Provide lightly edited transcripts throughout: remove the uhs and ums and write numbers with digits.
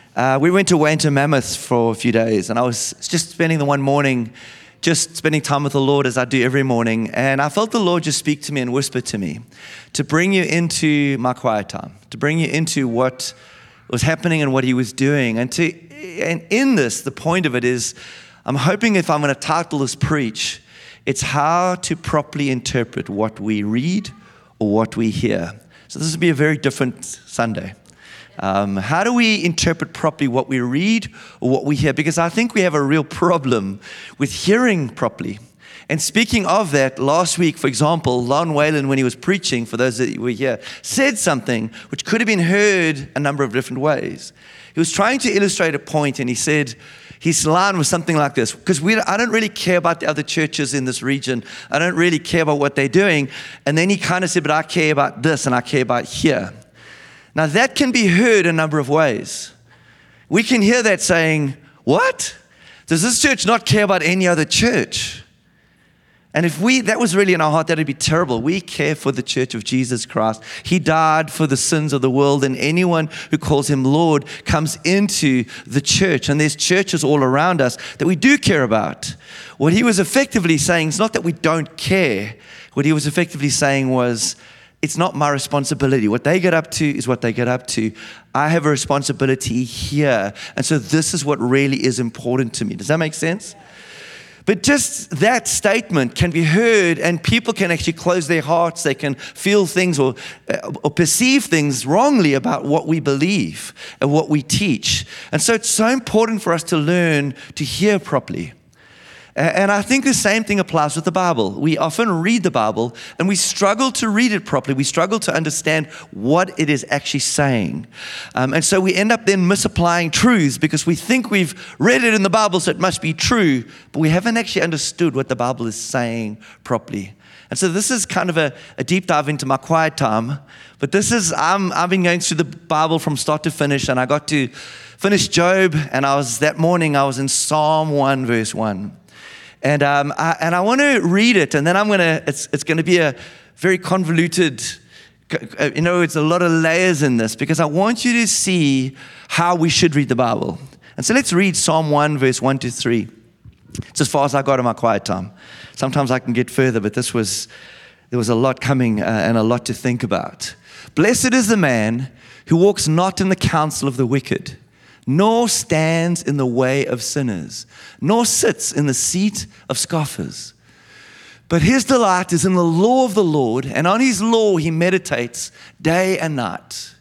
We went away into Mammoth for a few days, and I was just spending the one morning just spending time with the Lord as I do every morning, and I felt the Lord just speak to me and whisper to me to bring you into my quiet time, to bring you into what was happening and what He was doing. And in this, the point of it is, I'm hoping if I'm going to title this preach, it's how to properly interpret what we read or what we hear. So this will be a very different Sunday. How do we interpret properly what we read or what we hear? Because I think we have a real problem with hearing properly. And speaking of that, last week, for example, Lon Whalen, when he was preaching, for those that were here, said something which could have been heard a number of different ways. He was trying to illustrate a point, and he said, his line was something like this, because I don't really care about the other churches in this region. I don't really care about what they're doing. And then he kind of said, but I care about this and I care about here. Now, that can be heard a number of ways. We can hear that saying, what? Does this church not care about any other church? And if that was really in our heart, that would be terrible. We care for the church of Jesus Christ. He died for the sins of the world, and anyone who calls Him Lord comes into the church. And there's churches all around us that we do care about. What he was effectively saying is not that we don't care. What he was effectively saying was, it's not my responsibility. What they get up to is what they get up to. I have a responsibility here. And so this is what really is important to me. Does that make sense? But just that statement can be heard, and people can actually close their hearts. They can feel things or perceive things wrongly about what we believe and what we teach. And so it's so important for us to learn to hear properly. And I think the same thing applies with the Bible. We often read the Bible and we struggle to read it properly. We struggle to understand what it is actually saying. And so we end up then misapplying truths because we think we've read it in the Bible, so it must be true, but we haven't actually understood what the Bible is saying properly. And so this is kind of a deep dive into my quiet time. But I've been going through the Bible from start to finish, and I got to finish Job, and that morning I was in Psalm 1, verse 1. And I want to read it, and then it's going to be a very convoluted, it's a lot of layers in this, because I want you to see how we should read the Bible. And so let's read Psalm 1, verse 1 to 3. It's as far as I got in my quiet time. Sometimes I can get further, but there was a lot coming and a lot to think about. Blessed is the man who walks not in the counsel of the wicked, nor stands in the way of sinners, nor sits in the seat of scoffers. But his delight is in the law of the Lord, and on His law he meditates day and night.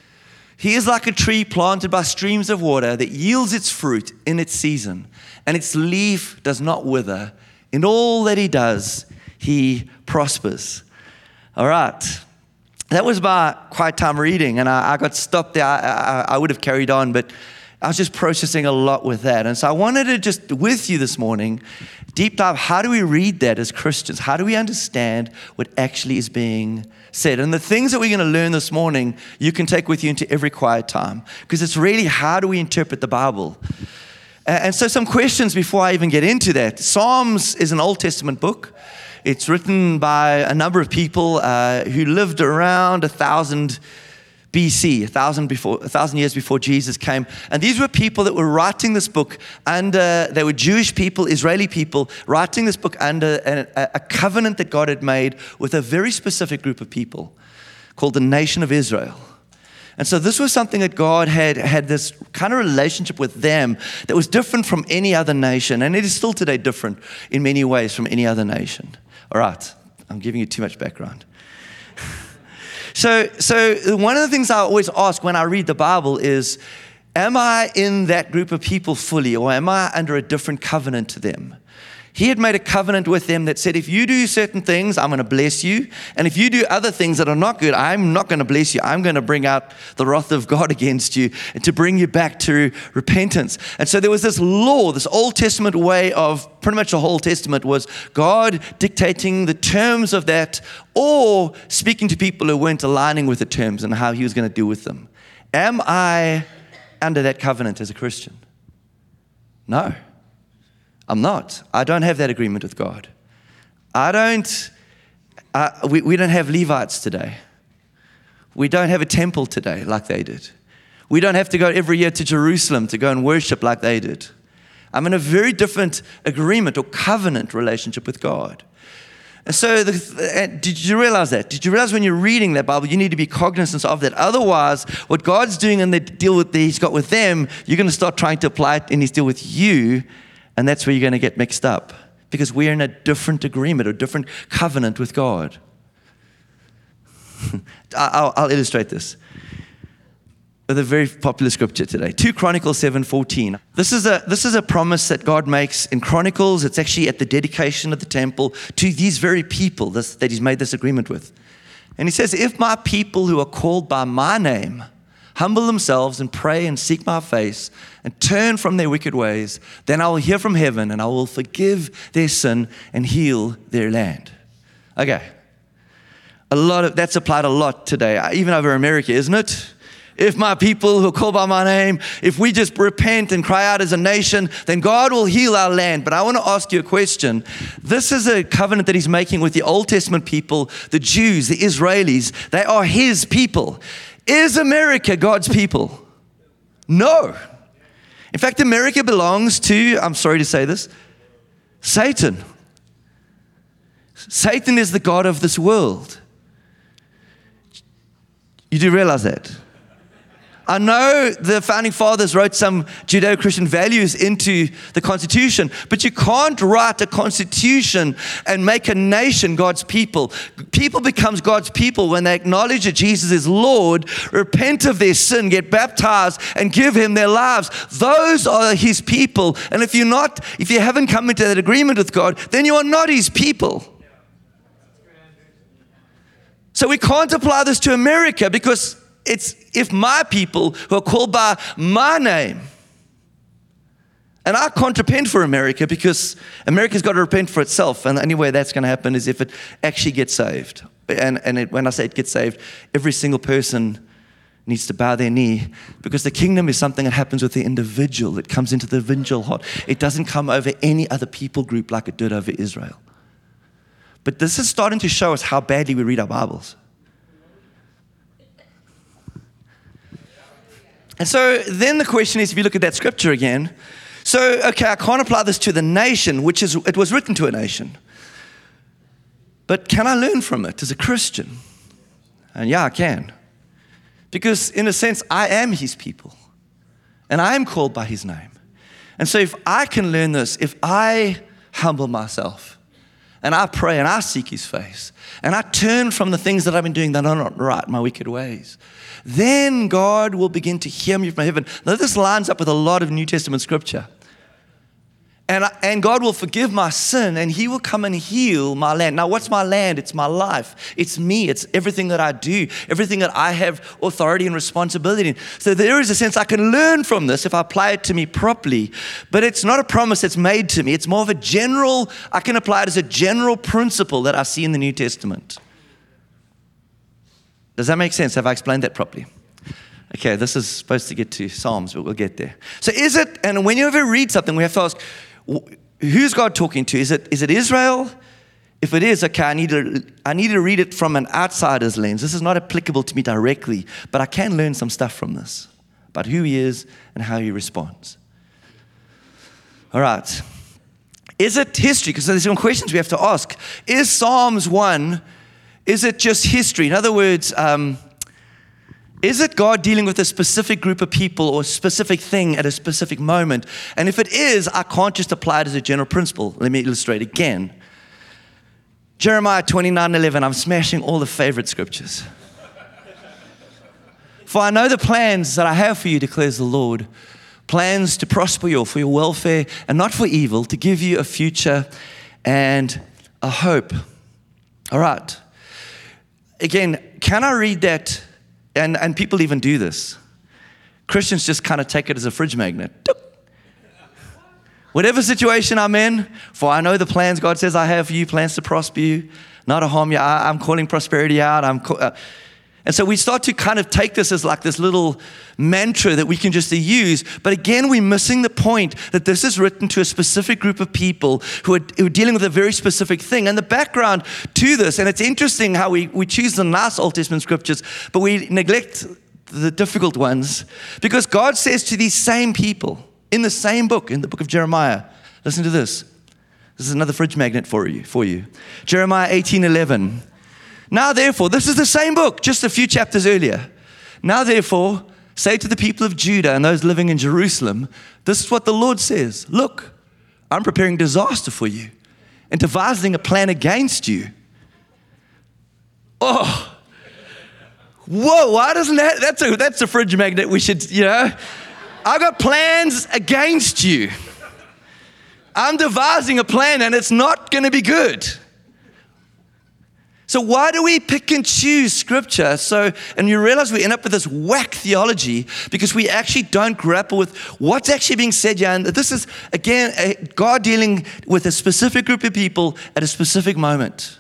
He is like a tree planted by streams of water that yields its fruit in its season, and its leaf does not wither. In all that he does, he prospers. All right. That was my quiet time reading, and I got stopped there. I would have carried on, but I was just processing a lot with that. And so I wanted to just, with you this morning, deep dive, how do we read that as Christians? How do we understand what actually is being said? And the things that we're going to learn this morning, you can take with you into every quiet time, because it's really, how do we interpret the Bible? And so some questions before I even get into that. Psalms is an Old Testament book. It's written by a number of people who lived around 1000 BC, 1,000 years before Jesus came. And these were people that were writing this book they were Jewish people, Israeli people, writing this book under a covenant that God had made with a very specific group of people called the nation of Israel. And so this was something that God had this kind of relationship with them that was different from any other nation. And it is still today different in many ways from any other nation. All right, I'm giving you too much background. So one of the things I always ask when I read the Bible is, am I in that group of people fully, or am I under a different covenant to them? He had made a covenant with them that said, if you do certain things, I'm going to bless you. And if you do other things that are not good, I'm not going to bless you. I'm going to bring out the wrath of God against you and to bring you back to repentance. And so there was this law, this Old Testament way of, pretty much the whole Testament was God dictating the terms of that, or speaking to people who weren't aligning with the terms and how He was going to deal with them. Am I under that covenant as a Christian? No. I'm not. I don't have that agreement with God. We don't have Levites today. We don't have a temple today like they did. We don't have to go every year to Jerusalem to go and worship like they did. I'm in a very different agreement or covenant relationship with God. And so, did you realize that? Did you realize when you're reading that Bible, you need to be cognizant of that? Otherwise, what God's doing in the deal that He's got with them, you're going to start trying to apply it in His deal with you, and that's where you're going to get mixed up. Because we're in a different agreement, a different covenant with God. I'll illustrate this with a very popular scripture today. 2 Chronicles 7:14. This is a promise that God makes in Chronicles. It's actually at the dedication of the temple to these very people that He's made this agreement with. And He says, if my people who are called by my name humble themselves and pray and seek my face and turn from their wicked ways, then I will hear from heaven and I will forgive their sin and heal their land. Okay. That's applied a lot today, even over America, isn't it? If my people who are called by my name, if we just repent and cry out as a nation, then God will heal our land. But I want to ask you a question. This is a covenant that He's making with the Old Testament people, the Jews, the Israelis. They are His people. Is America God's people? No. In fact, America belongs to, I'm sorry to say this, Satan. Satan is the God of this world. You do realize that? I know the founding fathers wrote some Judeo-Christian values into the Constitution, but you can't write a Constitution and make a nation God's people. People becomes God's people when they acknowledge that Jesus is Lord, repent of their sin, get baptized, and give Him their lives. Those are His people. And if you haven't come into that agreement with God, then you are not His people. So we can't apply this to America because it's if my people who are called by my name, and I can't repent for America because America's got to repent for itself, and the only way that's going to happen is if it actually gets saved. When I say it gets saved, every single person needs to bow their knee because the kingdom is something that happens with the individual. It comes into the individual heart. It doesn't come over any other people group like it did over Israel. But this is starting to show us how badly we read our Bibles. And so then the question is, if you look at that scripture again, so, okay, I can't apply this to the nation, it was written to a nation. But can I learn from it as a Christian? And yeah, I can. Because in a sense, I am His people. And I am called by His name. And so if I can learn this, if I humble myself, and I pray and I seek His face, and I turn from the things that I've been doing that are not right, my wicked ways, then God will begin to hear me from heaven. Now, this lines up with a lot of New Testament scripture. And God will forgive my sin, and He will come and heal my land. Now, what's my land? It's my life. It's me. It's everything that I do, everything that I have authority and responsibility in. So there is a sense I can learn from this if I apply it to me properly. But it's not a promise that's made to me. It's more of I can apply it as a general principle that I see in the New Testament. Does that make sense? Have I explained that properly? Okay, this is supposed to get to Psalms, but we'll get there. So is it, and when you ever read something, we have to ask, who's God talking to? Is it Israel? If it is, okay, I need to read it from an outsider's lens. This is not applicable to me directly, but I can learn some stuff from this about who He is and how He responds. All right. Is it history? Because there's some questions we have to ask. Is Psalms 1, is it just history? In other words, is it God dealing with a specific group of people or a specific thing at a specific moment? And if it is, I can't just apply it as a general principle. Let me illustrate again. Jeremiah 29:11. I'm smashing all the favorite scriptures. For I know the plans that I have for you, declares the Lord. Plans to prosper you, for your welfare, and not for evil, to give you a future and a hope. All right. Again, can I read that? And people even do this. Christians just kind of take it as a fridge magnet. Whatever situation I'm in, for I know the plans God says I have for you, plans to prosper you, not to harm you. I'm calling prosperity out. And so we start to kind of take this as like this little mantra that we can just use. But again, we're missing the point that this is written to a specific group of people who are dealing with a very specific thing. And the background to this, and it's interesting how we choose the nice Old Testament scriptures, but we neglect the difficult ones, because God says to these same people in the same book, in the book of Jeremiah, listen to this. This is another fridge magnet for you. Jeremiah 18:11. Now therefore, this is the same book, just a few chapters earlier. Now therefore, say to the people of Judah and those living in Jerusalem, this is what the Lord says. Look, I'm preparing disaster for you and devising a plan against you. Oh, whoa, why doesn't that's a fridge magnet we should, I've got plans against you. I'm devising a plan and it's not going to be good. So why do we pick and choose scripture? And you realize we end up with this whack theology because we actually don't grapple with what's actually being said here. And this is, again, God dealing with a specific group of people at a specific moment.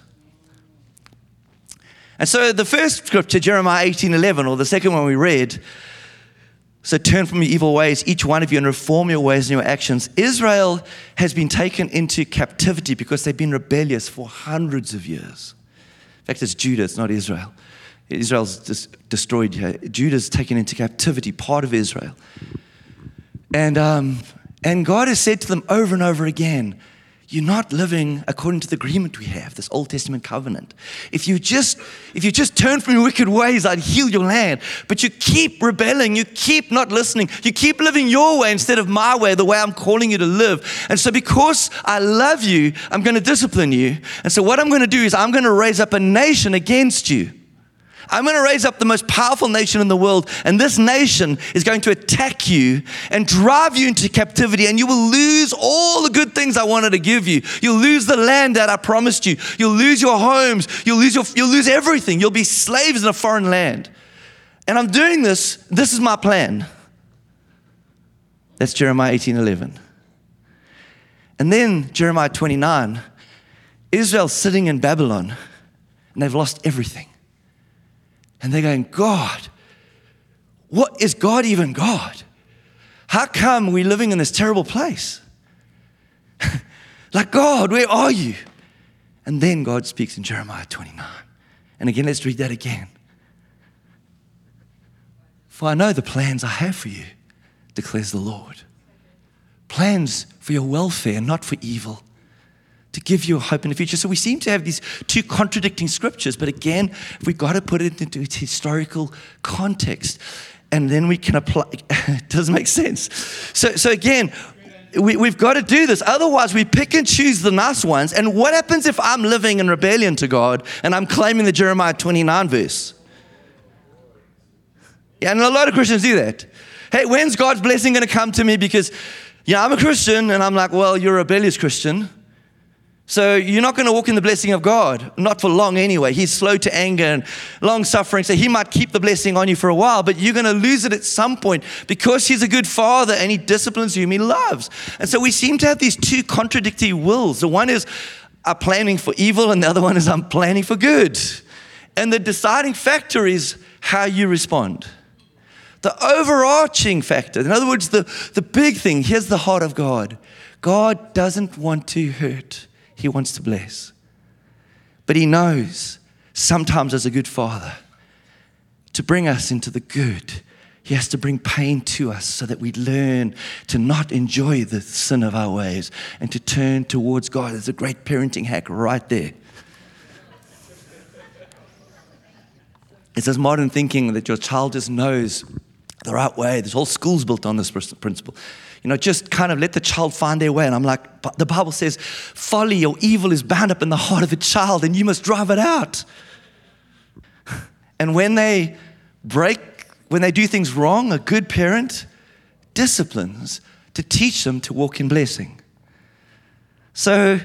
And so the first scripture, Jeremiah 18:11, or the second one we read, so turn from your evil ways, each one of you, and reform your ways and your actions. Israel has been taken into captivity because they've been rebellious for hundreds of years. In fact, it's Judah, it's not Israel. Israel's destroyed here. Judah's taken into captivity, part of Israel. And God has said to them over and over again, you're not living according to the agreement we have, this Old Testament covenant. If you just turn from your wicked ways, I'd heal your land. But you keep rebelling, you keep not listening, you keep living your way instead of my way, the way I'm calling you to live. And so because I love you, I'm going to discipline you. And so what I'm going to do is I'm going to raise up a nation against you. I'm going to raise up the most powerful nation in the world, and this nation is going to attack you and drive you into captivity, and you will lose all the good things I wanted to give you. You'll lose the land that I promised you. You'll lose your homes. You'll lose everything. You'll be slaves in a foreign land. And I'm doing this. This is my plan. That's Jeremiah 18:11. And then Jeremiah 29, Israel's sitting in Babylon, and they've lost everything. And they're going, God, what is God even God? How come we're living in this terrible place? Like, God, where are you? And then God speaks in Jeremiah 29. And again, let's read that again. For I know the plans I have for you, declares the Lord. Plans for your welfare, not for evil, to give you a hope in the future. So we seem to have these two contradicting scriptures, but again, we've got to put it into its historical context, and then we can apply. It doesn't make sense. So again, we've got to do this. Otherwise, we pick and choose the nice ones. And what happens if I'm living in rebellion to God and I'm claiming the Jeremiah 29 verse? Yeah, and a lot of Christians do that. Hey, when's God's blessing going to come to me? Because, I'm a Christian, and I'm like, well, you're a rebellious Christian. So you're not going to walk in the blessing of God, not for long anyway. He's slow to anger and long suffering, so he might keep the blessing on you for a while, but you're going to lose it at some point because he's a good father and he disciplines you whom he loves. And so we seem to have these two contradictory wills. The one is I'm planning for evil, and the other one is I'm planning for good. And the deciding factor is how you respond. The overarching factor, in other words, the big thing, here's the heart of God. God doesn't want to hurt. He wants to bless. But he knows sometimes as a good father, to bring us into the good, he has to bring pain to us so that we learn to not enjoy the sin of our ways and to turn towards God. There's a great parenting hack right there. It's this modern thinking that your child just knows the right way. This whole school's built on this principle. Just kind of let the child find their way. And I'm like, but the Bible says, folly or evil is bound up in the heart of a child, and you must drive it out. And when they do things wrong, a good parent disciplines to teach them to walk in blessing. So,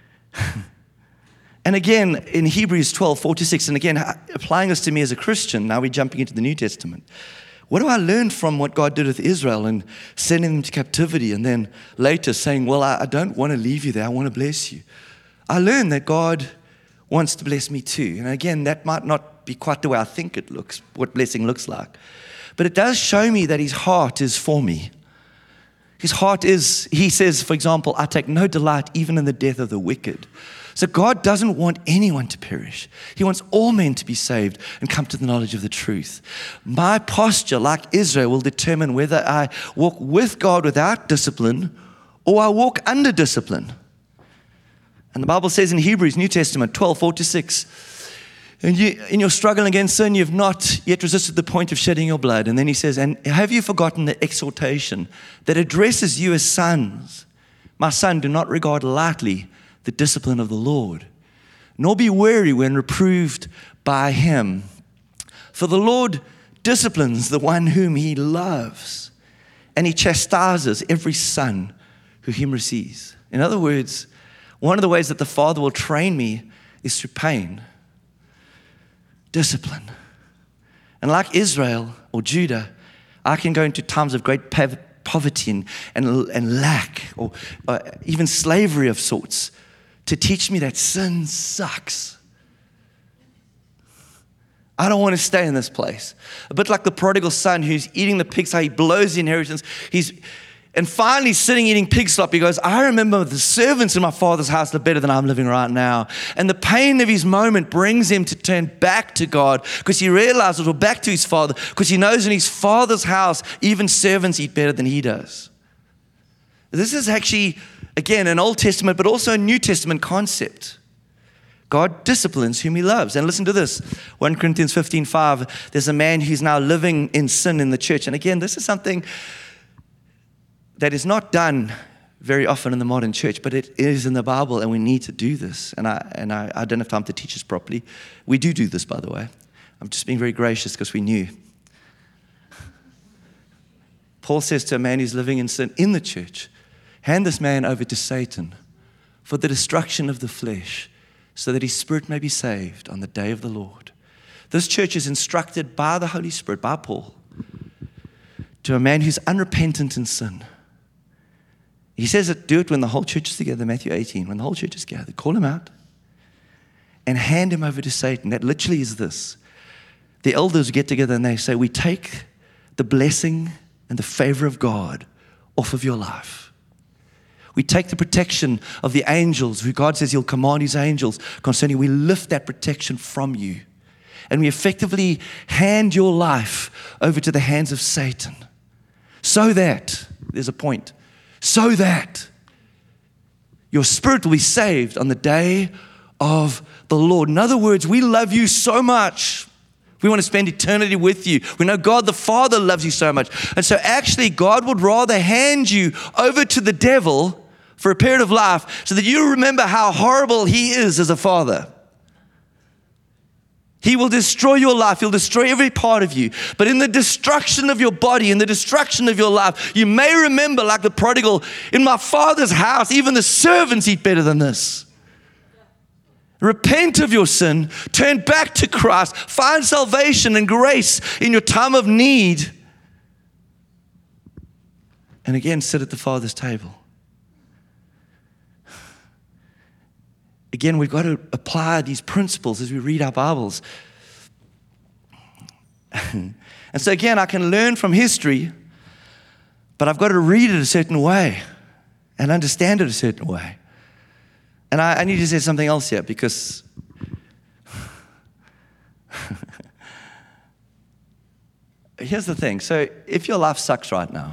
and again, in Hebrews 12:4-6, and again, applying this to me as a Christian, now we're jumping into the New Testament. What do I learn from what God did with Israel and sending them to captivity and then later saying, well, I don't want to leave you there. I want to bless you. I learned that God wants to bless me too. And again, that might not be quite the way I think it looks, what blessing looks like. But it does show me that his heart is for me. His heart is, he says, for example, I take no delight even in the death of the wicked. So God doesn't want anyone to perish. He wants all men to be saved and come to the knowledge of the truth. My posture, like Israel, will determine whether I walk with God without discipline or I walk under discipline. And the Bible says in Hebrews, New Testament, 12:4-6, and in your struggle against sin, you've not yet resisted the point of shedding your blood. And then he says, and have you forgotten the exhortation that addresses you as sons? My son, do not regard lightly the discipline of the Lord, nor be weary when reproved by him. For the Lord disciplines the one whom he loves, and he chastises every son who him receives. In other words, one of the ways that the Father will train me is through pain, discipline. And like Israel or Judah, I can go into times of great poverty and lack, or even slavery of sorts, to teach me that sin sucks. I don't want to stay in this place. A bit like the prodigal son who's eating the pigs, how he blows the inheritance. And finally sitting eating pig slop, he goes, I remember the servants in my father's house are better than I'm living right now. And the pain of his moment brings him to turn back to God because he realizes, or back to his father, because he knows in his father's house, even servants eat better than he does. This is actually, again, an Old Testament, but also a New Testament concept. God disciplines whom he loves. And listen to this, 1 Corinthians 15:5, there's a man who's now living in sin in the church. And again, this is something that is not done very often in the modern church, but it is in the Bible, and we need to do this. And I don't have time to teach this properly. We do this, by the way. I'm just being very gracious because we knew. Paul says to a man who's living in sin in the church, hand this man over to Satan for the destruction of the flesh, so that his spirit may be saved on the day of the Lord. This church is instructed by the Holy Spirit, by Paul, to a man who's unrepentant in sin. He says that do it when the whole church is together, Matthew 18, when the whole church is gathered. Call him out and hand him over to Satan. That literally is this. The elders get together and they say, we take the blessing and the favor of God off of your life. We take the protection of the angels, who God says he'll command his angels concerning. We lift that protection from you. And we effectively hand your life over to the hands of Satan. So that, there's a point, so that your spirit will be saved on the day of the Lord. In other words, we love you so much. We want to spend eternity with you. We know God the Father loves you so much. And so actually God would rather hand you over to the devil for a period of life so that you remember how horrible he is as a father. He will destroy your life. He'll destroy every part of you. But in the destruction of your body, in the destruction of your life, you may remember, like the prodigal, in my father's house, even the servants eat better than this. Repent of your sin, turn back to Christ, find salvation and grace in your time of need. And again, sit at the Father's table. Again, we've got to apply these principles as we read our Bibles. And so again, I can learn from history, but I've got to read it a certain way and understand it a certain way. And I need to say something else here, because here's the thing. So if your life sucks right now,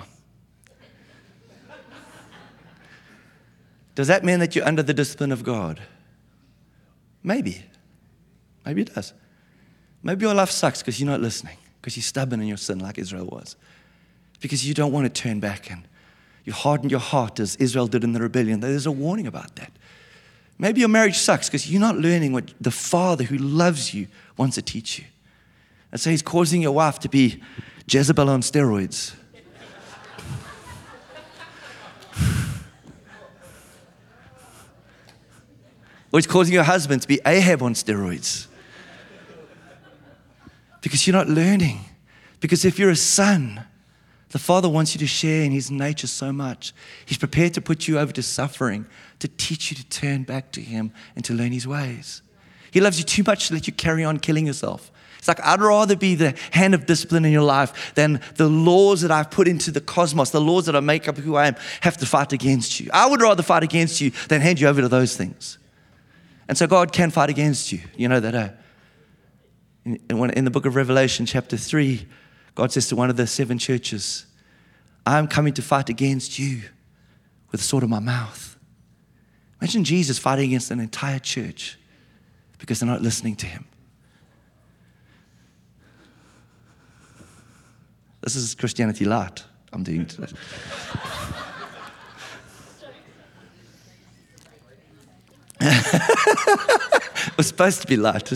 does that mean that you're under the discipline of God? Maybe. Maybe it does. Maybe your life sucks because you're not listening, because you're stubborn in your sin like Israel was, because you don't want to turn back and you harden your heart as Israel did in the rebellion. There's a warning about that. Maybe your marriage sucks because you're not learning what the Father who loves you wants to teach you. And so he's causing your wife to be Jezebel on steroids. Or he's causing your husband to be Ahab on steroids. Because you're not learning. Because if you're a son, the Father wants you to share in his nature so much. He's prepared to put you over to suffering, to teach you to turn back to him and to learn his ways. He loves you too much to let you carry on killing yourself. It's like, I'd rather be the hand of discipline in your life than the laws that I've put into the cosmos, the laws that I make up who I am, have to fight against you. I would rather fight against you than hand you over to those things. And so God can fight against you. You know that in the book of Revelation, chapter 3, God says to one of the 7 churches, I'm coming to fight against you with the sword of my mouth. Imagine Jesus fighting against an entire church because they're not listening to him. This is Christianity light I'm doing today. It was supposed to be light.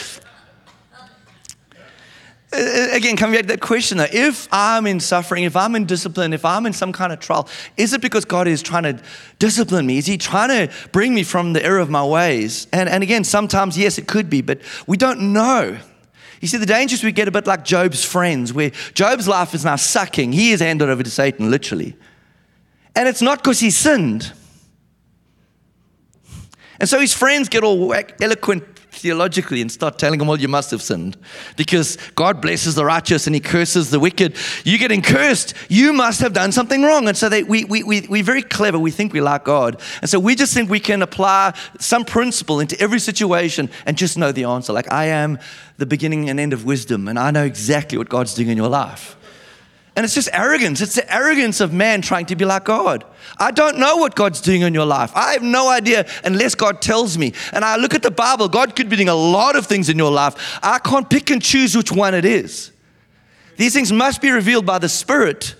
Again, coming back to that question though, if I'm in suffering, if I'm in discipline, if I'm in some kind of trial, is it because God is trying to discipline me? Is he trying to bring me from the error of my ways? And again, sometimes, yes, it could be, but we don't know. You see, the danger is we get a bit like Job's friends, where Job's life is now sucking. He is handed over to Satan, literally. And it's not because he sinned. And so his friends get all eloquent theologically and start telling him, well, you must have sinned because God blesses the righteous and he curses the wicked. You're getting cursed. You must have done something wrong. And so we're very clever. We think we like God. And so we just think we can apply some principle into every situation and just know the answer. Like, I am the beginning and end of wisdom and I know exactly what God's doing in your life. And it's just arrogance. It's the arrogance of man trying to be like God. I don't know what God's doing in your life. I have no idea unless God tells me. And I look at the Bible, God could be doing a lot of things in your life. I can't pick and choose which one it is. These things must be revealed by the Spirit.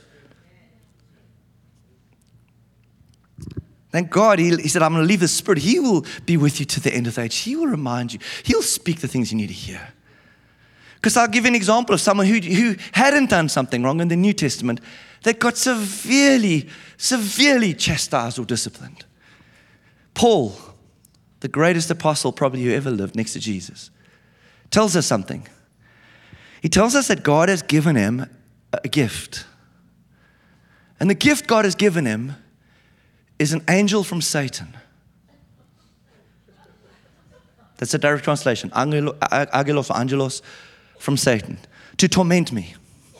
Thank God, he said, I'm going to leave the Spirit. He will be with you to the end of the age. He will remind you. He'll speak the things you need to hear. Because I'll give you an example of someone who hadn't done something wrong in the New Testament that got severely chastised or disciplined. Paul, the greatest apostle probably who ever lived next to Jesus, tells us something. He tells us that God has given him a gift. And the gift God has given him is an angel from Satan. That's a direct translation. Angelos or angelos from Satan, to torment me.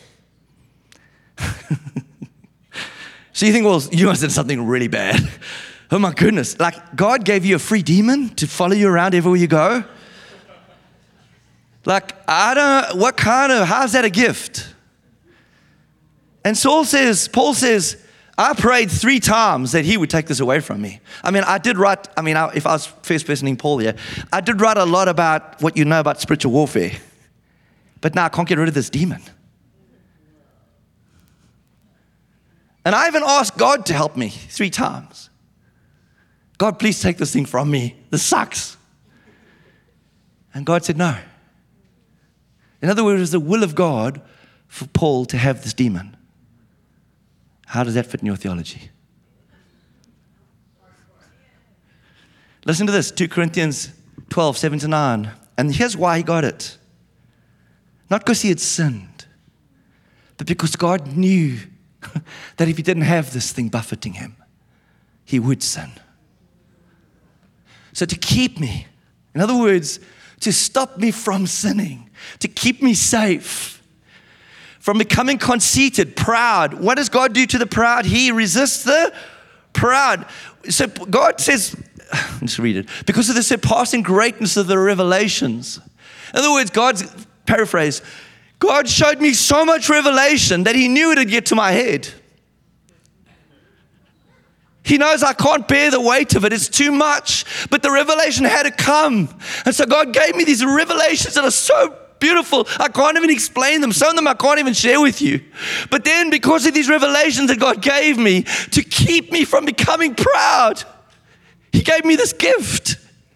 So you think, well, you must have done something really bad. Oh my goodness. Like, God gave you a free demon to follow you around everywhere you go? Like, how's that a gift? And Paul says, I prayed 3 times that he would take this away from me. If I was first personing Paul here, I did write a lot about what you know about spiritual warfare. But now I can't get rid of this demon. And I even asked God to help me 3 times. God, please take this thing from me. This sucks. And God said no. In other words, it was the will of God for Paul to have this demon. How does that fit in your theology? Listen to this, 2 Corinthians 12, 7-9. And here's why he got it. Not because he had sinned, but because God knew that if he didn't have this thing buffeting him, he would sin. So to keep me, in other words, to stop me from sinning, to keep me safe, from becoming conceited, proud. What does God do to the proud? He resists the proud. So God says, let's read it, because of the surpassing greatness of the revelations. In other words, paraphrase, God showed me so much revelation that he knew it would get to my head. He knows I can't bear the weight of it. It's too much. But the revelation had to come. And so God gave me these revelations that are so beautiful. I can't even explain them. Some of them I can't even share with you. But then because of these revelations that God gave me to keep me from becoming proud, he gave me this gift.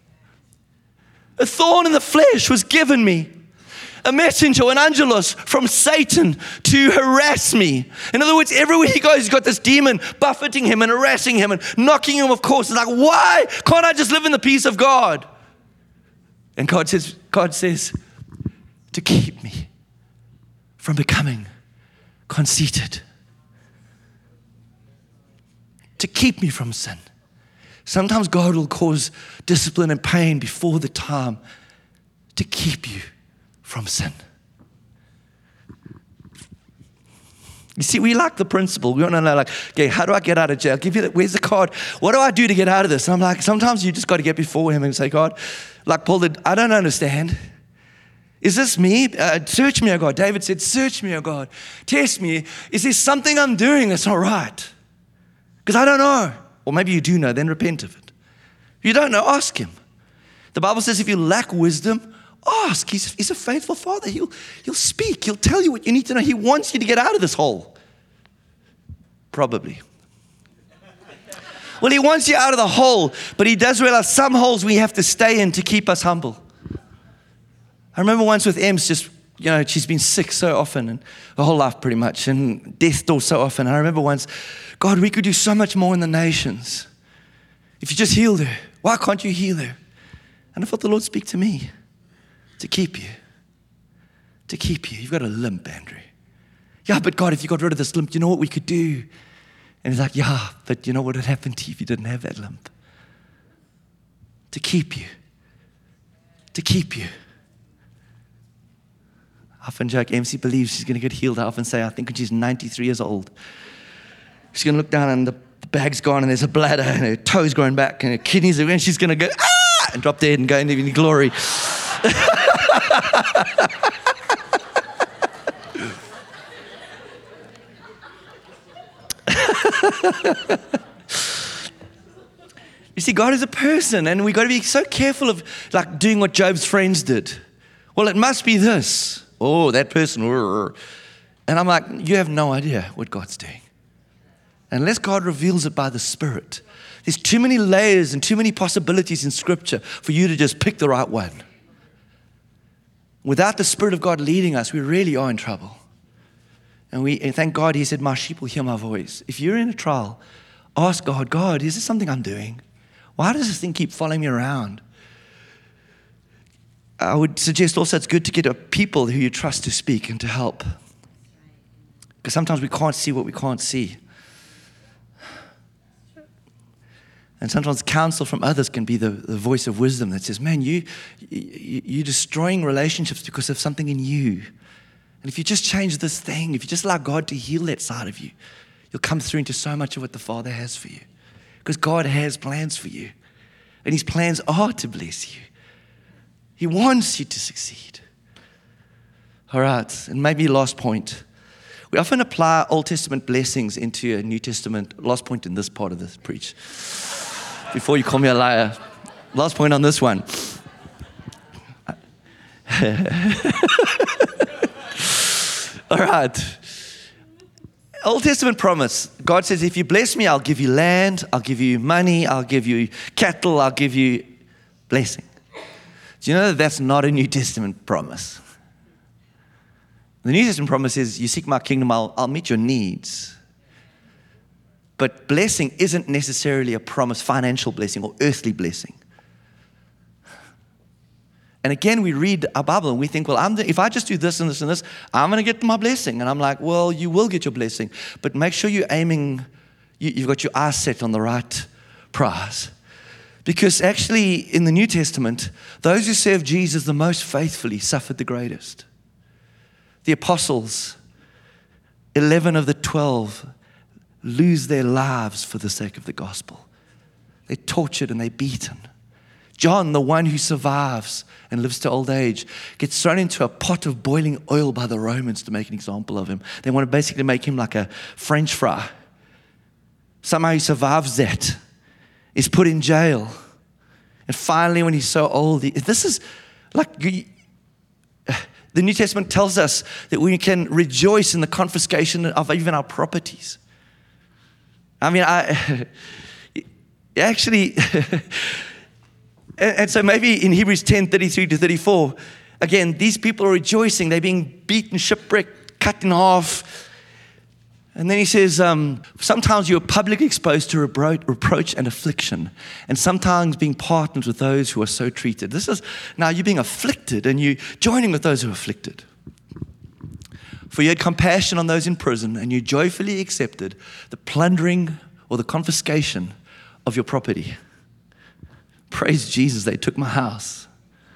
A thorn in the flesh was given me. A messenger, an angelos from Satan to harass me. In other words, everywhere he goes, he's got this demon buffeting him and harassing him and knocking him off course. It's like, why can't I just live in the peace of God? And God says, to keep me from becoming conceited. To keep me from sin. Sometimes God will cause discipline and pain before the time to keep you from sin. You see, we like the principle. We want to know, like, okay, how do I get out of jail? Give you where's the card? What do I do to get out of this? And I'm like, sometimes you just got to get before him and say, God, like Paul did, I don't understand. Is this me? Search me, O God. David said, search me, O God. Test me. Is there something I'm doing that's not right? Because I don't know. Or maybe you do know, then repent of it. If you don't know, ask him. The Bible says if you lack wisdom, ask. He's a faithful father. He'll speak. He'll tell you what you need to know. He wants you to get out of this hole. Probably. Well, he wants you out of the hole, but he does realize some holes we have to stay in to keep us humble. I remember once with Ems, just, she's been sick so often, and her whole life pretty much, and death door so often. And I remember once, God, we could do so much more in the nations. If you just healed her, why can't you heal her? And I felt the Lord speak to me to keep you. To keep you. You've got a limp, Andrew. Yeah, but God, if you got rid of this limp, you know what we could do? And he's like, yeah, but you know what would happen to you if you didn't have that limp? To keep you. To keep you. I often joke, MC believes she's going to get healed. I often say, I think when she's 93 years old, she's going to look down and the bag's gone and there's a bladder and her toes growing back and her kidneys are, and she's going to go, ah, and drop dead and go into glory. You see, God is a person, and we got to be so careful of like doing what Job's friends did. Well, it must be this. Oh, that person. And I'm like, you have no idea what God's doing. Unless God reveals it by the Spirit. There's too many layers and too many possibilities in Scripture for you to just pick the right one. Without the Spirit of God leading us, we really are in trouble. And thank God he said, my sheep will hear my voice. If you're in a trial, ask God, God, is this something I'm doing? Why does this thing keep following me around? I would suggest also it's good to get people who you trust to speak and to help. Because sometimes we can't see what we can't see. And sometimes counsel from others can be the voice of wisdom that says, man, you're destroying relationships because of something in you. And if you just change this thing, if you just allow God to heal that side of you, you'll come through into so much of what the Father has for you. Because God has plans for you. And his plans are to bless you. He wants you to succeed. All right, and maybe last point. We often apply Old Testament blessings into a New Testament. Last point in this part of this preach. Before you call me a liar. Last point on this one. All right. Old Testament promise. God says, if you bless me, I'll give you land, I'll give you money, I'll give you cattle, I'll give you blessing. Do you know that that's not a New Testament promise? The New Testament promise is, you seek my kingdom, I'll meet your needs. But blessing isn't necessarily a promise, financial blessing or earthly blessing. And again, we read our Bible and we think, well, if I just do this and this and this, I'm going to get my blessing. And I'm like, well, you will get your blessing. But make sure you're aiming, you've got your eyes set on the right prize. Because actually, in the New Testament, those who serve Jesus the most faithfully suffered the greatest. The apostles, 11 of the 12, lose their lives for the sake of the gospel. They're tortured and they're beaten. John, the one who survives and lives to old age, gets thrown into a pot of boiling oil by the Romans to make an example of him. They want to basically make him like a French fry. Somehow he survives that. Is put in jail. And finally, when he's so old, this is like, the New Testament tells us that we can rejoice in the confiscation of even our properties. I mean, actually, and so maybe in Hebrews 10:33-34, again, these people are rejoicing. They're being beaten, shipwrecked, cut in half. And then he says, sometimes you're publicly exposed to reproach and affliction, and sometimes being partners with those who are so treated. This is, now you're being afflicted, and you're joining with those who are afflicted. For you had compassion on those in prison, and you joyfully accepted the plundering or the confiscation of your property. Praise Jesus, they took my house.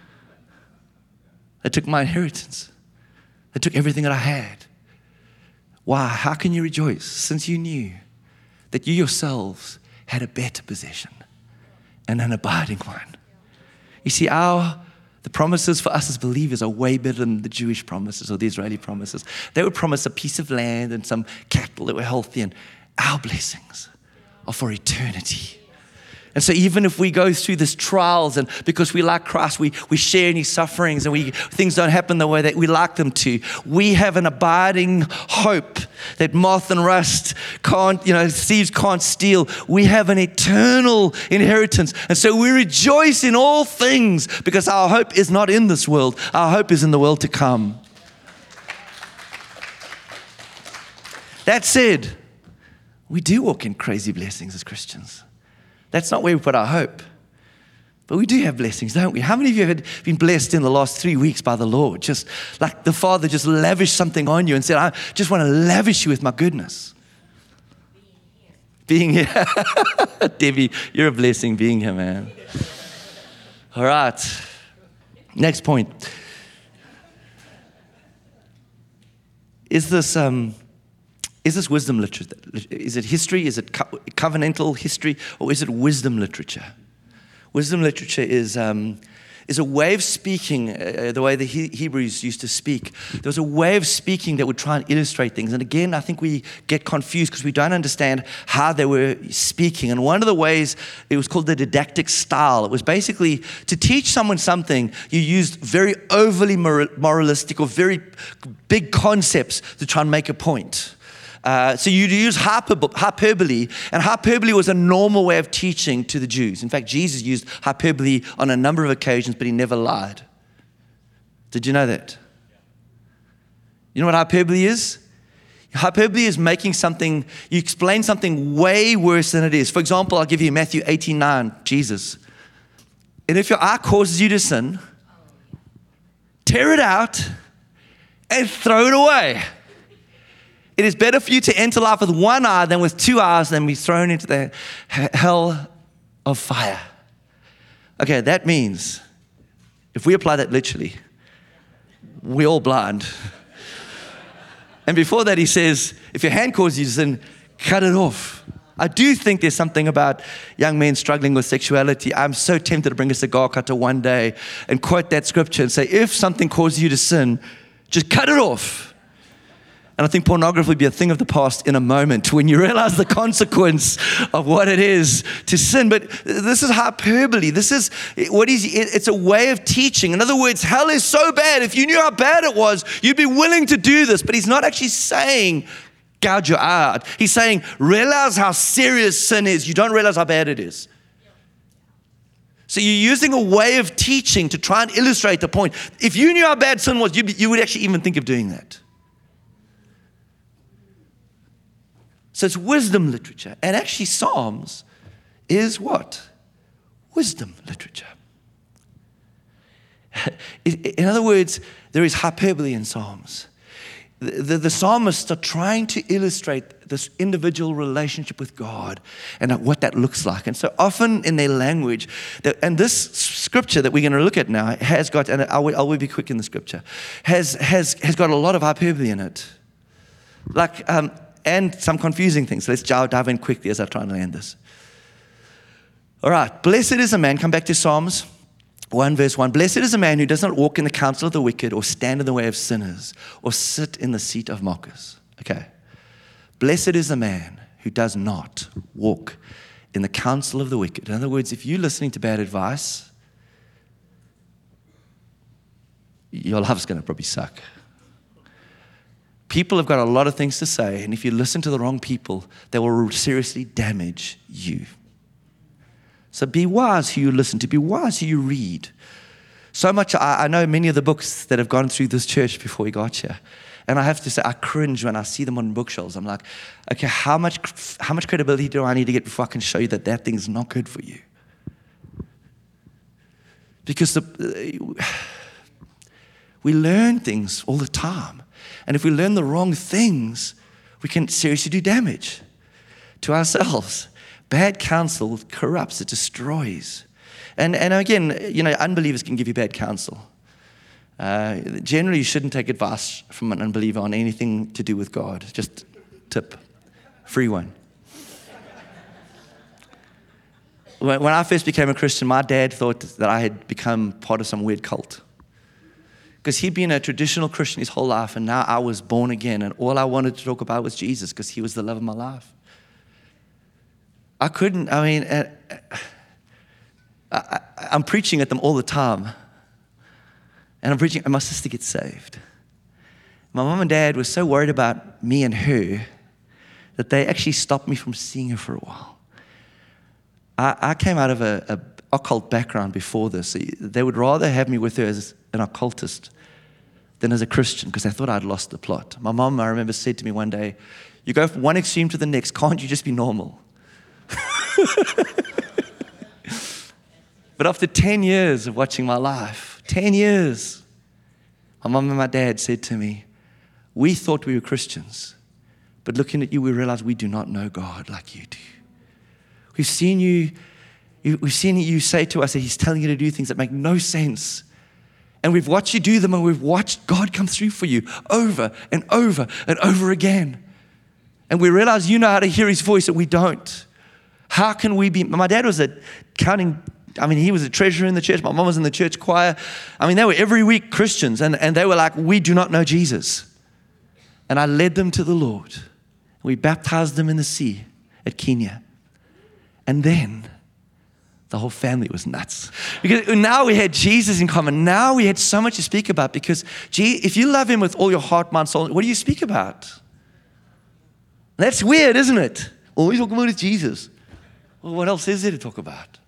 They took my inheritance. They took everything that I had. Why? How can you rejoice? Since you knew that you yourselves had a better possession and an abiding one. You see, the promises for us as believers are way better than the Jewish promises or the Israeli promises. They would promise a piece of land and some cattle that were healthy, and our blessings are for eternity. And so even if we go through these trials, and because we like Christ, we share in his sufferings, and things don't happen the way that we like them to, we have an abiding hope that moth and rust can't, thieves can't steal. We have an eternal inheritance. And so we rejoice in all things because our hope is not in this world. Our hope is in the world to come. That said, we do walk in crazy blessings as Christians. That's not where we put our hope. But we do have blessings, don't we? How many of you have been blessed in the last 3 weeks by the Lord? Just like the Father just lavished something on you and said, I just want to lavish you with my goodness. Being here. Debbie, you're a blessing being here, man. All right. Next point. Is this wisdom literature? Is it history? Is it covenantal history? Or is it wisdom literature? Wisdom literature is a way of speaking, the way the Hebrews used to speak. There was a way of speaking that would try and illustrate things. And again, I think we get confused because we don't understand how they were speaking. And one of the ways, it was called the didactic style. It was basically to teach someone something, you used very overly moralistic or very big concepts to try and make a point. So you'd use hyperbole, and hyperbole was a normal way of teaching to the Jews. In fact, Jesus used hyperbole on a number of occasions, but he never lied. Did you know that? You know what hyperbole is? Hyperbole is making something, you explain something way worse than it is. For example, I'll give you Matthew 18:9, Jesus. And if your eye causes you to sin, tear it out and throw it away. It is better for you to enter life with one eye than with two eyes than be thrown into the hell of fire. Okay, that means, if we apply that literally, we're all blind. And before that, he says, if your hand causes you to sin, cut it off. I do think there's something about young men struggling with sexuality. I'm so tempted to bring a cigar cutter one day and quote that scripture and say, if something causes you to sin, just cut it off. And I think pornography will be a thing of the past in a moment when you realize the consequence of what it is to sin. But this is hyperbole. This is it's a way of teaching. In other words, hell is so bad. If you knew how bad it was, you'd be willing to do this. But he's not actually saying, gouge your eye out. He's saying, realize how serious sin is. You don't realize how bad it is. So you're using a way of teaching to try and illustrate the point. If you knew how bad sin was, you would actually even think of doing that. So it's wisdom literature. And actually Psalms is what? Wisdom literature. In other words, there is hyperbole in Psalms. The psalmists are trying to illustrate this individual relationship with God and what that looks like. And so often in their language, and this scripture that we're going to look at now has got, and I will be quick in the scripture, has got a lot of hyperbole in it. And some confusing things. Let's dive in quickly as I try and land this. All right. Blessed is a man, come back to Psalms 1 verse 1. Blessed is a man who does not walk in the counsel of the wicked or stand in the way of sinners or sit in the seat of mockers. Okay. Blessed is a man who does not walk in the counsel of the wicked. In other words, if you're listening to bad advice, your life's going to probably suck. People have got a lot of things to say, and if you listen to the wrong people, they will seriously damage you. So be wise who you listen to. Be wise who you read. So much, I know many of the books that have gone through this church before we got here. And I have to say, I cringe when I see them on bookshelves. I'm like, okay, how much credibility do I need to get before I can show you that thing's not good for you? Because we learn things all the time. And if we learn the wrong things, we can seriously do damage to ourselves. Bad counsel corrupts, it destroys. And again, unbelievers can give you bad counsel. Generally, you shouldn't take advice from an unbeliever on anything to do with God. Just tip, free one. When I first became a Christian, my dad thought that I had become part of some weird cult. Because he'd been a traditional Christian his whole life, and now I was born again, and all I wanted to talk about was Jesus, because he was the love of my life. I'm preaching at them all the time. And I'm preaching, and my sister gets saved. My mom and dad were so worried about me and her that they actually stopped me from seeing her for a while. I came out of an occult background before this. They would rather have me with her as an occultist than as a Christian, because they thought I'd lost the plot. My mom, I remember, said to me one day, "You go from one extreme to the next. Can't you just be normal?" But after 10 years of watching my life, 10 years, my mom and my dad said to me, "We thought we were Christians, but looking at you, we realized we do not know God like you do. We've seen you say to us that he's telling you to do things that make no sense. And we've watched you do them, and we've watched God come through for you over and over and over again. And we realize you know how to hear his voice and we don't. How can we be?" My dad was he was a treasurer in the church. My mom was in the church choir. They were every week Christians, and they were like, "We do not know Jesus." And I led them to the Lord. We baptized them in the sea at Kenya. And then the whole family was nuts. Because now we had Jesus in common. Now we had so much to speak about, because if you love him with all your heart, mind, soul, what do you speak about? That's weird, isn't it? All we talk about is Jesus. Well, what else is there to talk about?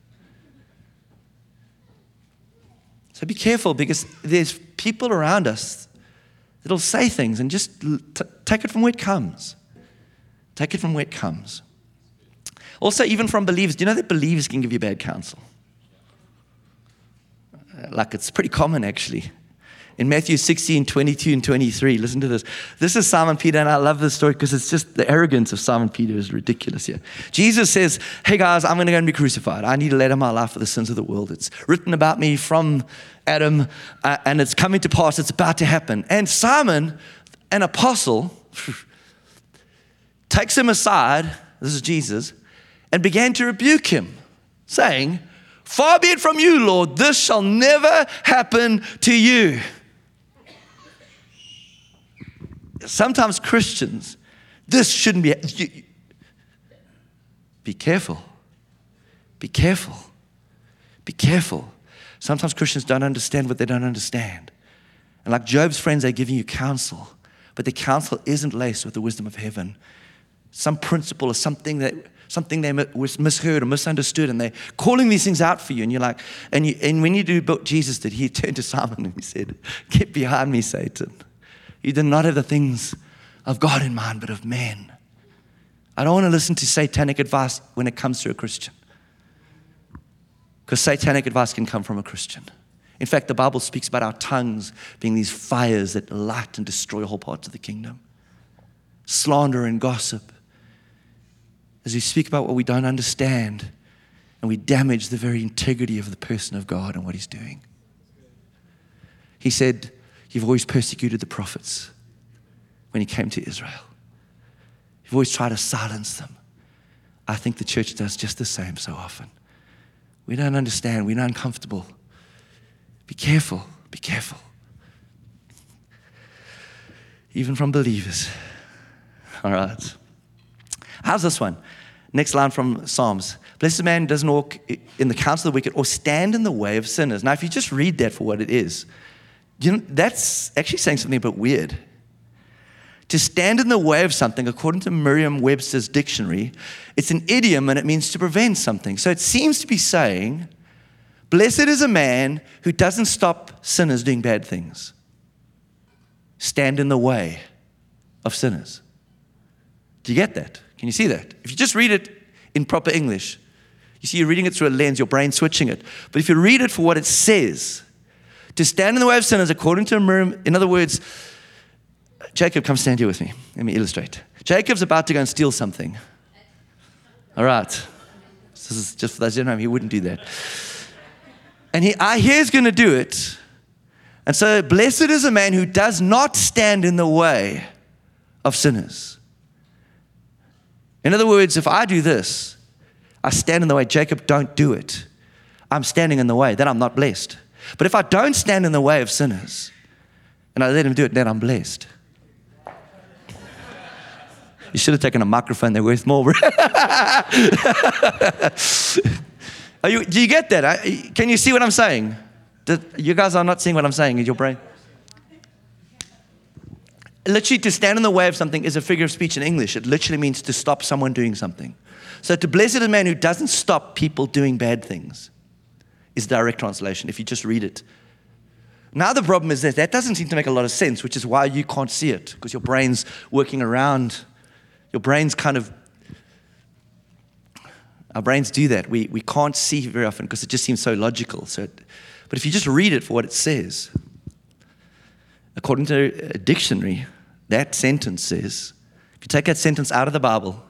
So be careful, because there's people around us that'll say things, and just take it from where it comes. Take it from where it comes. Also, even from believers. Do you know that believers can give you bad counsel? It's pretty common, actually. In Matthew 16, 22 and 23, listen to this. This is Simon Peter, and I love this story because it's just the arrogance of Simon Peter is ridiculous here. Jesus says, "Hey guys, I'm going to go and be crucified. I need to lay down my life for the sins of the world. It's written about me from Adam, and it's coming to pass. It's about to happen." And Simon, an apostle, takes him aside, this is Jesus, and began to rebuke him, saying, "Far be it from you, Lord, this shall never happen to you." Sometimes Christians, this shouldn't be. Be careful. Be careful. Be careful. Sometimes Christians don't understand what they don't understand. And like Job's friends, they're giving you counsel, but the counsel isn't laced with the wisdom of heaven. Some principle or something they misheard or misunderstood, and they're calling these things out for you. And you're like, and when you do what Jesus did, he turned to Simon and he said, "Get behind me, Satan. You did not have the things of God in mind, but of men." I don't want to listen to satanic advice when it comes to a Christian, because satanic advice can come from a Christian. In fact, the Bible speaks about our tongues being these fires that light and destroy whole parts of the kingdom. Slander and gossip. As we speak about what we don't understand, and we damage the very integrity of the person of God and what he's doing. He said, "You've always persecuted the prophets," when he came to Israel. You've always tried to silence them. I think the church does just the same so often. We don't understand. We're uncomfortable. Be careful. Be careful. Even from believers. All right. How's this one? Next line from Psalms. "Blessed the man who doesn't walk in the counsel of the wicked or stand in the way of sinners." Now, if you just read that for what it is, that's actually saying something a bit weird. To stand in the way of something, according to Merriam-Webster's dictionary, it's an idiom and it means to prevent something. So it seems to be saying, blessed is a man who doesn't stop sinners doing bad things. Stand in the way of sinners. Do you get that? Can you see that? If you just read it in proper English, you see you're reading it through a lens, your brain switching it. But if you read it for what it says, to stand in the way of sinners according to Merriam, in other words, Jacob, come stand here with me. Let me illustrate. Jacob's about to go and steal something. All right. This is just for those who don't know, he wouldn't do that. And he's going to do it, And so, blessed is a man who does not stand in the way of sinners. In other words, if I do this, I stand in the way. Jacob, don't do it. I'm standing in the way. Then I'm not blessed. But if I don't stand in the way of sinners, and I let him do it, then I'm blessed. You should have taken a microphone. They're worth more. Do you get that? Can you see what I'm saying? You guys are not seeing what I'm saying in your brain. Literally, to stand in the way of something is a figure of speech in English. It literally means to stop someone doing something. So to blessed is a man who doesn't stop people doing bad things is direct translation, if you just read it. Now the problem is that doesn't seem to make a lot of sense, which is why you can't see it, because your brain's working around. Your brain's our brains do that. We can't see very often because it just seems so logical. But if you just read it for what it says, according to a dictionary, that sentence says, if you take that sentence out of the Bible,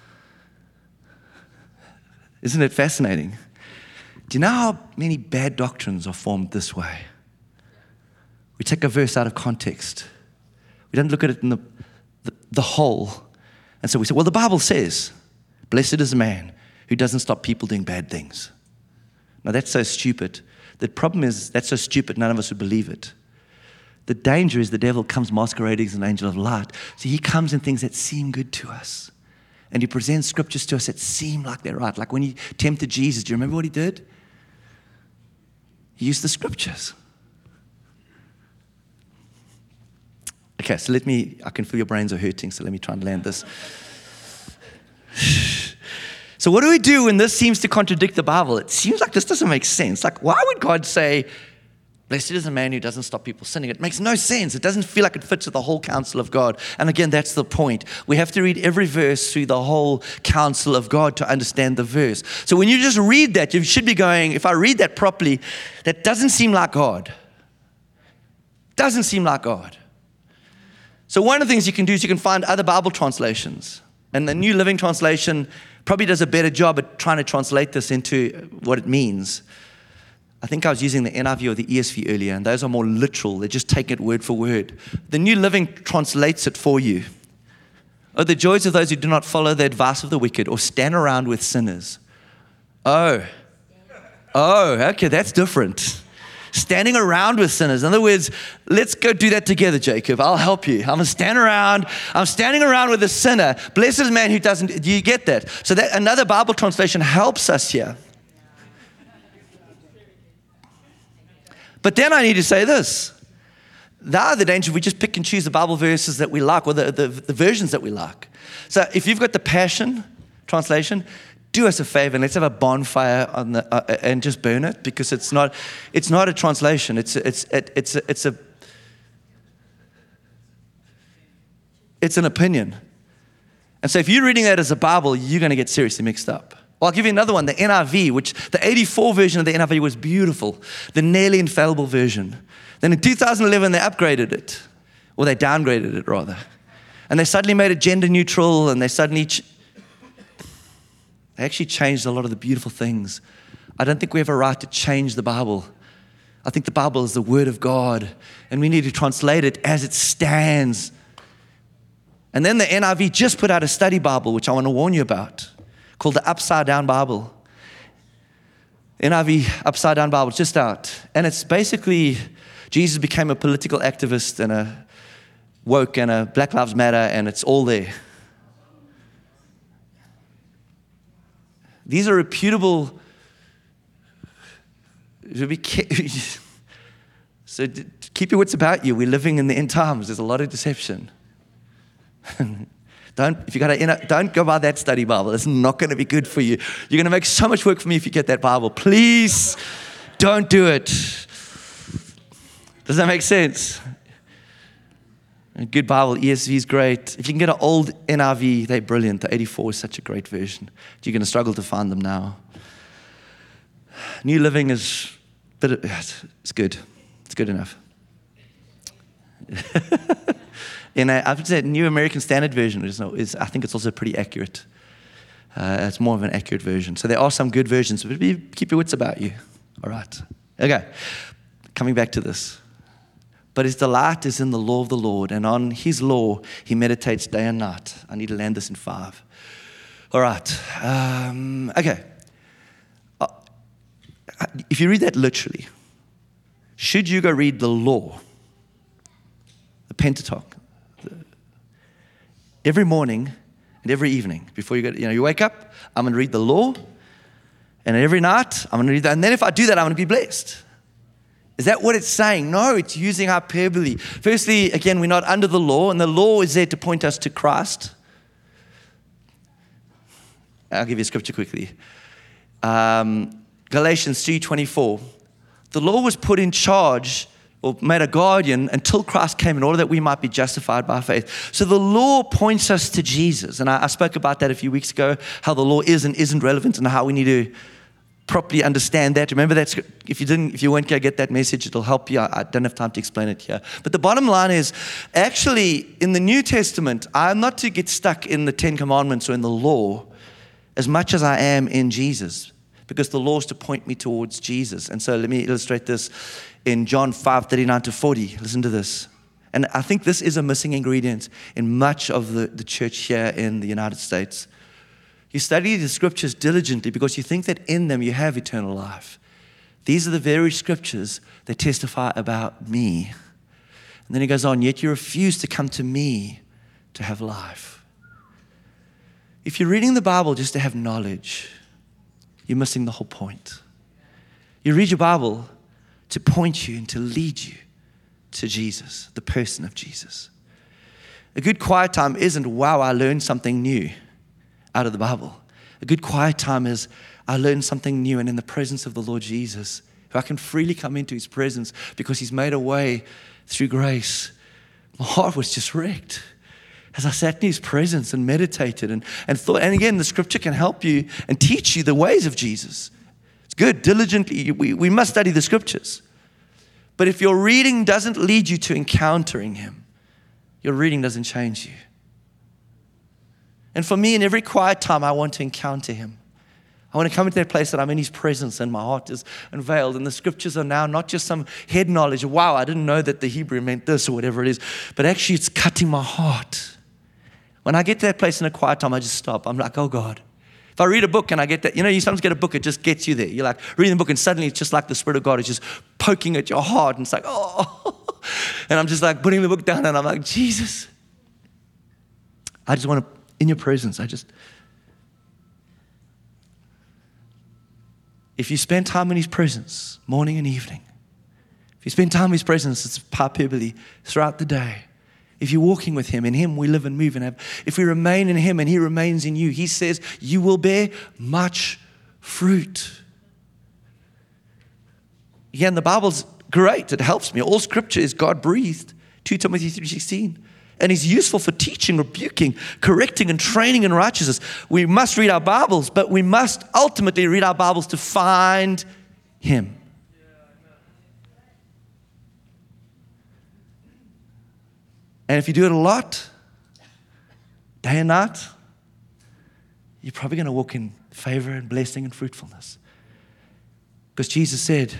isn't it fascinating? Do you know how many bad doctrines are formed this way? We take a verse out of context. We don't look at it in the whole. And so we say, well, the Bible says, blessed is a man who doesn't stop people doing bad things. Now, that's so stupid. The problem is, that's so stupid, none of us would believe it. The danger is the devil comes masquerading as an angel of light. So he comes in things that seem good to us. And he presents scriptures to us that seem like they're right. Like when he tempted Jesus, do you remember what he did? He used the scriptures. Okay, so I can feel your brains are hurting, so let me try and land this. So what do we do when this seems to contradict the Bible? It seems like this doesn't make sense. Like, why would God say, blessed is a man who doesn't stop people sinning? It makes no sense. It doesn't feel like it fits with the whole counsel of God. And again, that's the point. We have to read every verse through the whole counsel of God to understand the verse. So when you just read that, you should be going, if I read that properly, that doesn't seem like God. Doesn't seem like God. So one of the things you can do is you can find other Bible translations. And the New Living Translation probably does a better job at trying to translate this into what it means. I think I was using the NIV or the ESV earlier, and those are more literal. They just take it word for word. The New Living translates it for you. Oh, the joys of those who do not follow the advice of the wicked or stand around with sinners. Oh, okay, that's different. Standing around with sinners. In other words, let's go do that together, Jacob. I'll help you. I'm standing around with a sinner. Blessed is the man who doesn't. Do you get that? So that another Bible translation helps us here. But then I need to say this. Now the danger, we just pick and choose the Bible verses that we like, or the versions that we like. So if you've got the Passion translation, do us a favor and let's have a bonfire on and just burn it, because it's not a translation. It's an opinion. And so if you're reading that as a Bible, you're going to get seriously mixed up. Well, I'll give you another one, the NIV, which the 84 version of the NIV was beautiful, the nearly infallible version. Then in 2011, they upgraded it, or they downgraded it rather. And they suddenly made it gender neutral, and they actually changed a lot of the beautiful things. I don't think we have a right to change the Bible. I think the Bible is the Word of God, and we need to translate it as it stands. And then the NIV just put out a study Bible, which I want to warn you about, called the Upside Down Bible. NIV Upside Down Bible, just out. And it's basically, Jesus became a political activist and a woke and a Black Lives Matter, and it's all there. These are reputable. So keep your wits about you. We're living in the end times. There's a lot of deception. Don't go buy that study Bible. It's not going to be good for you. You're going to make so much work for me if you get that Bible. Please don't do it. Does that make sense? A good Bible, ESV is great. If you can get an old NIV, they're brilliant. The 84 is such a great version. You're going to struggle to find them now. New Living is, it's good. It's good enough. I would say New American Standard Version is I think it's also pretty accurate. It's more of an accurate version. So there are some good versions, but keep your wits about you. All right. Okay. Coming back to this. but his delight is in the law of the Lord, and on his law he meditates day and night. I need to land this in 5. All right. Okay. If you read that literally, should you go read the law, the Pentateuch, every morning and every evening before you go, you wake up, I'm going to read the law, and every night I'm going to read that, and then if I do that, I'm going to be blessed. Is that what it's saying? No, it's using hyperbole. Firstly, again, we're not under the law, and the law is there to point us to Christ. I'll give you a scripture quickly. Galatians 3:24. The law was put in charge or made a guardian until Christ came in order that we might be justified by faith. So the law points us to Jesus. And I spoke about that a few weeks ago, how the law is and isn't relevant and how we need to properly understand that. Remember that if you weren't going to get that message, it'll help you. I don't have time to explain it here. But the bottom line is, actually, in the New Testament, I'm not to get stuck in the 10 Commandments or in the law as much as I am in Jesus, because the law is to point me towards Jesus. And so let me illustrate this in John 5:39-40. Listen to this. And I think this is a missing ingredient in much of the church here in the United States. You study the scriptures diligently because you think that in them you have eternal life. These are the very scriptures that testify about me. And then he goes on, yet you refuse to come to me to have life. If you're reading the Bible just to have knowledge, you're missing the whole point. You read your Bible to point you and to lead you to Jesus, the person of Jesus. A good quiet time isn't, wow, I learned something new out of the Bible. A good quiet time is, I learned something new, and in the presence of the Lord Jesus, who I can freely come into his presence because he's made a way through grace. My heart was just wrecked as I sat in his presence and meditated and thought. And again, the scripture can help you and teach you the ways of Jesus. It's good, diligently. We must study the scriptures. But if your reading doesn't lead you to encountering him, your reading doesn't change you. And for me, in every quiet time, I want to encounter him. I want to come into that place that I'm in his presence and my heart is unveiled. And the scriptures are now not just some head knowledge. Wow, I didn't know that the Hebrew meant this or whatever it is. But actually, it's cutting my heart. When I get to that place in a quiet time, I just stop. I'm like, oh God. If I read a book and I get that, you sometimes get a book, it just gets you there. You're like reading the book and suddenly it's just like the Spirit of God is just poking at your heart. And it's like, oh. And I'm just like putting the book down and I'm like, Jesus, I just want to, in your presence, if you spend time in his presence, morning and evening, if you spend time in his presence, it's hyperbole throughout the day. If you're walking with him, in him we live and move and have. If we remain in him and he remains in you, he says, you will bear much fruit. Again, the Bible's great. It helps me. All scripture is God-breathed. 2 Timothy 3:16. And is useful for teaching, rebuking, correcting, and training in righteousness. We must read our Bibles, but we must ultimately read our Bibles to find him. And if you do it a lot, day and night, you're probably going to walk in favor and blessing and fruitfulness. Because Jesus said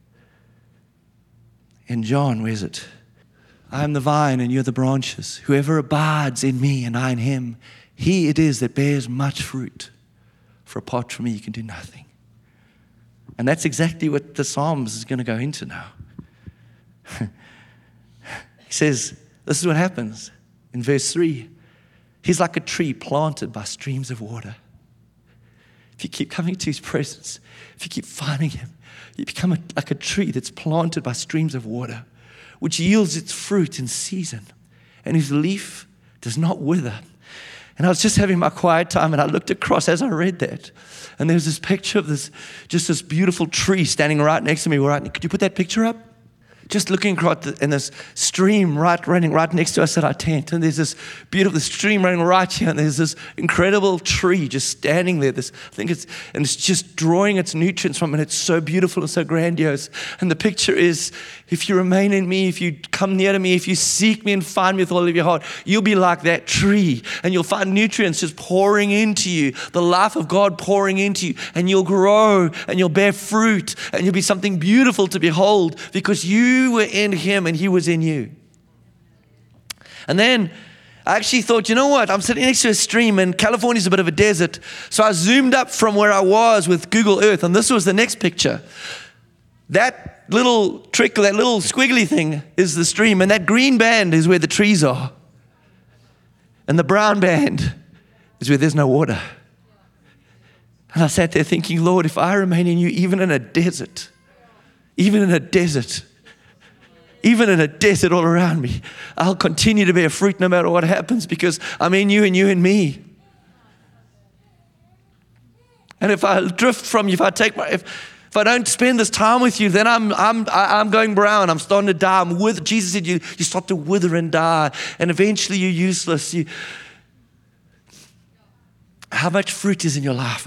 in John, where is it? I am the vine and you're the branches. Whoever abides in me and I in him, he it is that bears much fruit. For apart from me, you can do nothing. And that's exactly what the Psalms is going to go into now. He says, this is what happens in verse 3. He's like a tree planted by streams of water. If you keep coming to his presence, if you keep finding him, you become like a tree that's planted by streams of water, which yields its fruit in season, and whose leaf does not wither. And I was just having my quiet time, and I looked across as I read that, and there was this picture of this beautiful tree standing right next to me. Could you put that picture up? Just looking across, and this stream running right next to us at our tent. And there's this beautiful stream running right here. And there's this incredible tree just standing there. It's just drawing its nutrients from it. It's so beautiful and so grandiose. And the picture is, if you remain in me, if you come near to me, if you seek me and find me with all of your heart, you'll be like that tree. And you'll find nutrients just pouring into you, the life of God pouring into you. And you'll grow and you'll bear fruit and you'll be something beautiful to behold because you you were in him and he was in you. And then I actually thought, you know what? I'm sitting next to a stream and California's a bit of a desert. So I zoomed up from where I was with Google Earth, and this was the next picture. That little trickle, that little squiggly thing is the stream, and that green band is where the trees are. And the brown band is where there's no water. And I sat there thinking, Lord, if I remain in you, even in a desert all around me, I'll continue to bear fruit no matter what happens, because I'm in you and you in me. And if I drift from you, if I don't spend this time with you, then I'm going brown. I'm starting to die. Jesus said you start to wither and die, and eventually you're useless. How much fruit is in your life?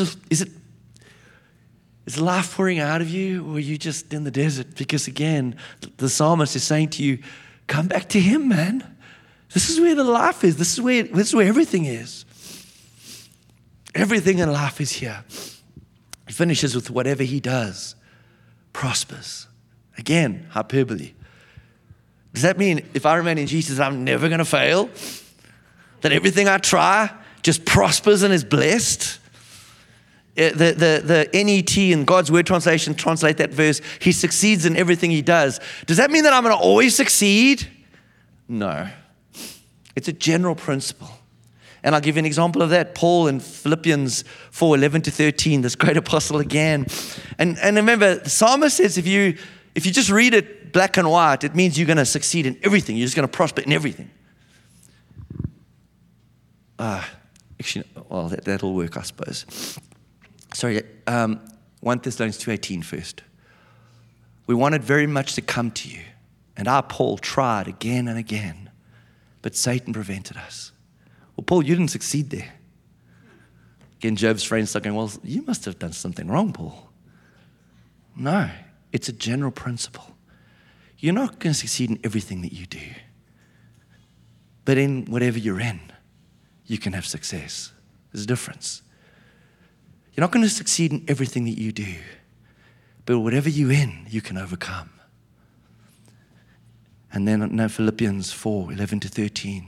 Is life pouring out of you, or are you just in the desert? Because again, the psalmist is saying to you, come back to him, man. This is where the life is. This is where everything is. Everything in life is here. He finishes with whatever he does prospers. Again, hyperbole. Does that mean if I remain in Jesus, I'm never going to fail? That everything I try just prospers and is blessed? The NET in God's Word translation translate that verse, he succeeds in everything he does. Does that mean that I'm going to always succeed? No. It's a general principle. And I'll give you an example of that. Paul in Philippians 4:11-13, this great apostle again. And remember, the psalmist says if you just read it black and white, it means you're going to succeed in everything. You're just going to prosper in everything. Actually, well, that'll work, I suppose. Sorry, 1 Thessalonians 2:18 first. We wanted very much to come to you, and our Paul tried again and again, but Satan prevented us. Well, Paul, you didn't succeed there. Again, Job's friends start going, well, you must have done something wrong, Paul. No, it's a general principle. You're not going to succeed in everything that you do, but in whatever you're in, you can have success. There's a difference. You're not going to succeed in everything that you do, but whatever you're in, you can overcome. And then now Philippians 4:11-13.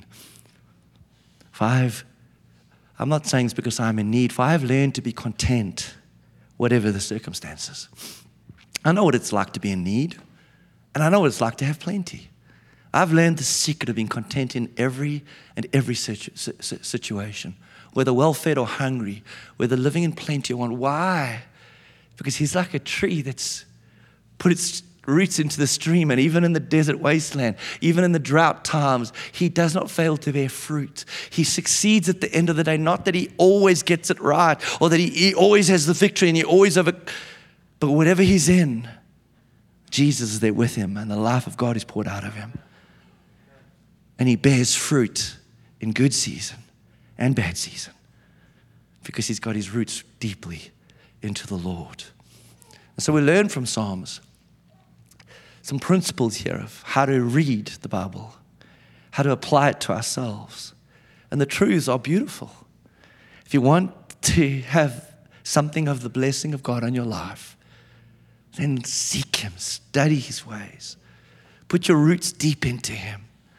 I'm not saying it's because I'm in need, for I have learned to be content, whatever the circumstances. I know what it's like to be in need, and I know what it's like to have plenty. I've learned the secret of being content in every situation, whether well-fed or hungry, whether living in plenty or want. Why? Because he's like a tree that's put its roots into the stream, and even in the desert wasteland, even in the drought times, he does not fail to bear fruit. He succeeds at the end of the day, not that he always gets it right, or that he always has the victory and he always but whatever he's in, Jesus is there with him, and the life of God is poured out of him. And he bears fruit in good season and bad season, because he's got his roots deeply into the Lord. And so we learn from Psalms some principles here of how to read the Bible, how to apply it to ourselves. And the truths are beautiful. If you want to have something of the blessing of God on your life, then seek him, study his ways, put your roots deep into him.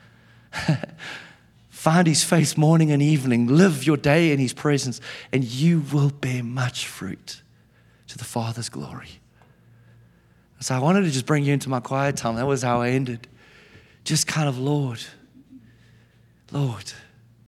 Find his face morning and evening. Live your day in his presence, and you will bear much fruit to the Father's glory. So I wanted to just bring you into my quiet time. That was how I ended. Just kind of, Lord,